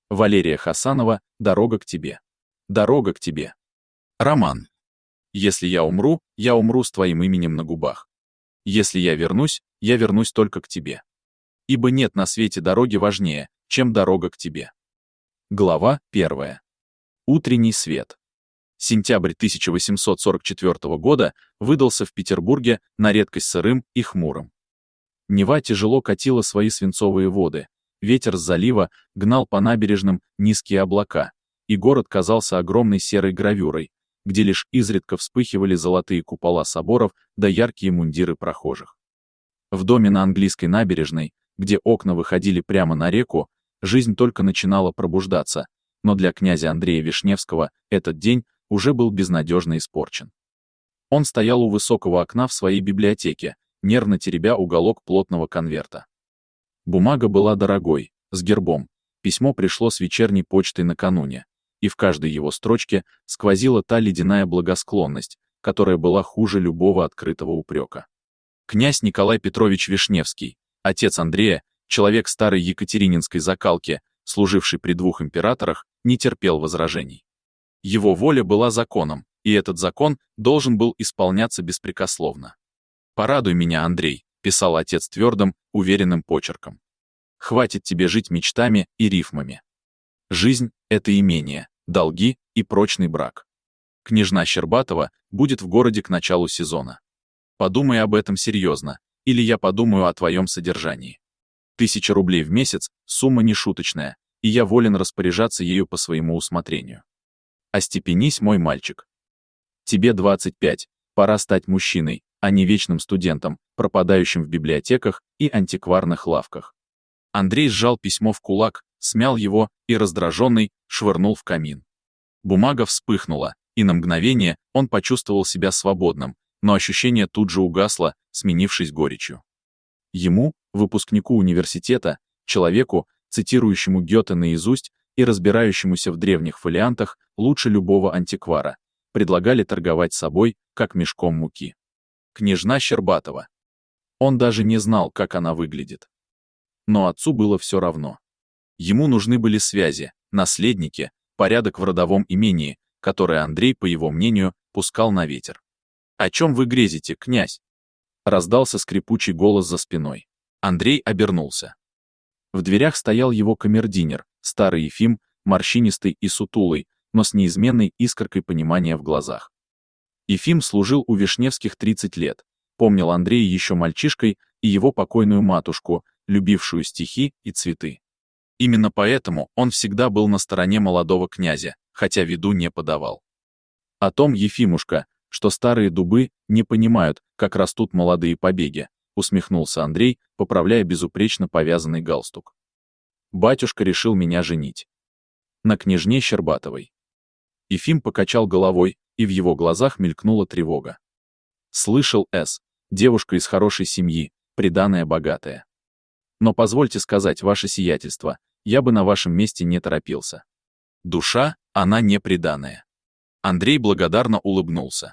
Валерия Хасанова «Дорога к тебе». Дорога к тебе. Роман. Если я умру с твоим именем на губах. Если я вернусь только к тебе. Ибо нет на свете дороги важнее, чем дорога к тебе. Глава 1. Утренний свет. Сентябрь 1844 года выдался в Петербурге на редкость сырым и хмурым. Нева тяжело катила свои свинцовые воды, ветер с залива гнал по набережным низкие облака, и город казался огромной серой гравюрой, где лишь изредка вспыхивали золотые купола соборов да яркие мундиры прохожих. В доме на английской набережной, где окна выходили прямо на реку, жизнь только начинала пробуждаться, но для князя Андрея Вишневского этот день уже был безнадежно испорчен. Он стоял у высокого окна в своей библиотеке, нервно теребя уголок плотного конверта. Бумага была дорогой, с гербом, письмо пришло с вечерней почтой накануне, и в каждой его строчке сквозила та ледяная благосклонность, которая была хуже любого открытого упрека. Князь Николай Петрович Вишневский, отец Андрея, человек старой екатерининской закалки, служивший при двух императорах, не терпел возражений. Его воля была законом, и этот закон должен был исполняться беспрекословно. «Порадуй меня, Андрей», — писал отец твердым, уверенным почерком. «Хватит тебе жить мечтами и рифмами. Жизнь — это имение, долги и прочный брак. Княжна Щербатова будет в городе к началу сезона. Подумай об этом серьезно, или я подумаю о твоем содержании. 1000 рублей в месяц — сумма нешуточная, и я волен распоряжаться ею по своему усмотрению. Остепенись, мой мальчик. Тебе 25, пора стать мужчиной, а не вечным студентом, пропадающим в библиотеках и антикварных лавках». Андрей сжал письмо в кулак, смял его и, раздраженный, швырнул в камин. Бумага вспыхнула, и на мгновение он почувствовал себя свободным, но ощущение тут же угасло, сменившись горечью. Ему, выпускнику университета, человеку, цитирующему Гёте наизусть и разбирающемуся в древних фолиантах лучше любого антиквара, предлагали торговать собой, как мешком муки. Княжна Щербатова. Он даже не знал, как она выглядит. Но отцу было все равно. Ему нужны были связи, наследники, порядок в родовом имении, которое Андрей, по его мнению, пускал на ветер. «О чем вы грезите, князь?» Раздался скрипучий голос за спиной. Андрей обернулся. В дверях стоял его камердинер, старый Ефим, морщинистый и сутулый, но с неизменной искоркой понимания в глазах. Ефим служил у Вишневских 30 лет, помнил Андрея еще мальчишкой и его покойную матушку, любившую стихи и цветы. Именно поэтому он всегда был на стороне молодого князя, хотя виду не подавал. О том, Ефимушка, что старые дубы не понимают, как растут молодые побеги, усмехнулся Андрей, поправляя безупречно повязанный галстук. «Батюшка решил меня женить. На княжне Щербатовой». Ефим покачал головой, и в его глазах мелькнула тревога. «Слышал, девушка из хорошей семьи, приданая богатая. Но позвольте сказать, ваше сиятельство, я бы на вашем месте не торопился. Душа, она не приданая». Андрей благодарно улыбнулся.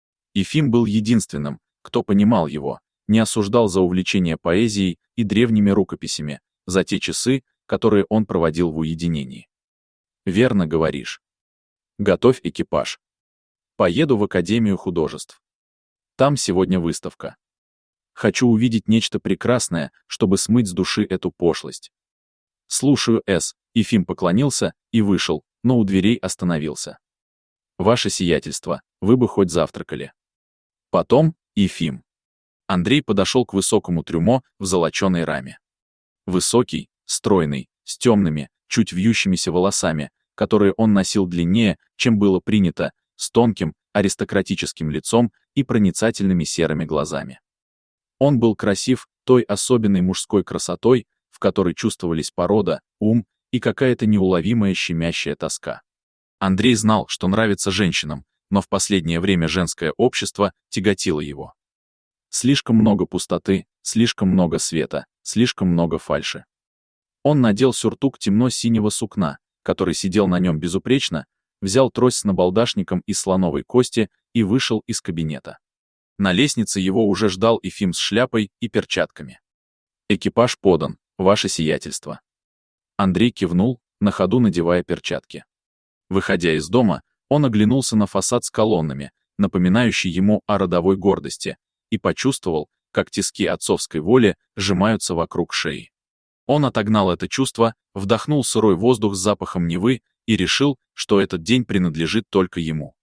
Ефим был единственным, кто понимал его, не осуждал за увлечение поэзией и древними рукописями, за те часы, которые он проводил в уединении. «Верно говоришь. Готовь экипаж. Поеду в Академию художеств. Там сегодня выставка. Хочу увидеть нечто прекрасное, чтобы смыть с души эту пошлость». «Слушаю, Ефим поклонился и вышел, но у дверей остановился. «Ваше сиятельство, вы бы хоть завтракали». Потом, Ефим. Андрей подошел к высокому трюмо в золоченой раме. Высокий, стройный, с темными, чуть вьющимися волосами, которые он носил длиннее, чем было принято, с тонким, аристократическим лицом и проницательными серыми глазами. Он был красив той особенной мужской красотой, в которой чувствовались порода, ум и какая-то неуловимая щемящая тоска. Андрей знал, что нравится женщинам, но в последнее время женское общество тяготило его. Слишком много пустоты, слишком много света, слишком много фальши. Он надел сюртук темно-синего сукна, который сидел на нем безупречно, взял трость с набалдашником из слоновой кости и вышел из кабинета. На лестнице его уже ждал Ефим с шляпой и перчатками. «Экипаж подан, ваше сиятельство». Андрей кивнул, на ходу надевая перчатки. Выходя из дома, он оглянулся на фасад с колоннами, напоминающий ему о родовой гордости, и почувствовал, как тиски отцовской воли сжимаются вокруг шеи. Он отогнал это чувство, вдохнул сырой воздух с запахом Невы и решил, что этот день принадлежит только ему.